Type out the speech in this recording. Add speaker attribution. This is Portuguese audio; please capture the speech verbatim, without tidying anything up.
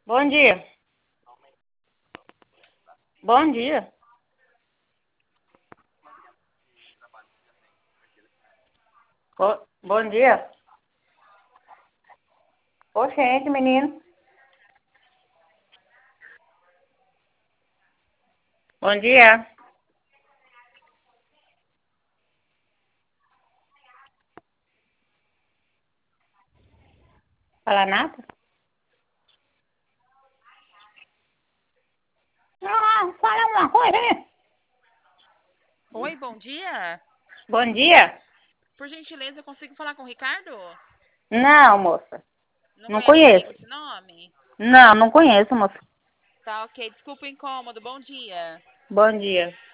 Speaker 1: Bom dia. Bom dia. Bo- Bom dia. Oxente, menino. Bom dia. Fala nada? Não, fala uma coisa aí.
Speaker 2: Oi, bom dia.
Speaker 1: Bom dia.
Speaker 2: Por gentileza, eu consigo falar com o Ricardo?
Speaker 1: Não, moça.
Speaker 2: Não
Speaker 1: Não
Speaker 2: conhece ninguém com
Speaker 1: conheço.
Speaker 2: esse nome?
Speaker 1: Não, não conheço, moça.
Speaker 2: Tá, ok. Desculpa o incômodo. Bom dia.
Speaker 1: Bom dia.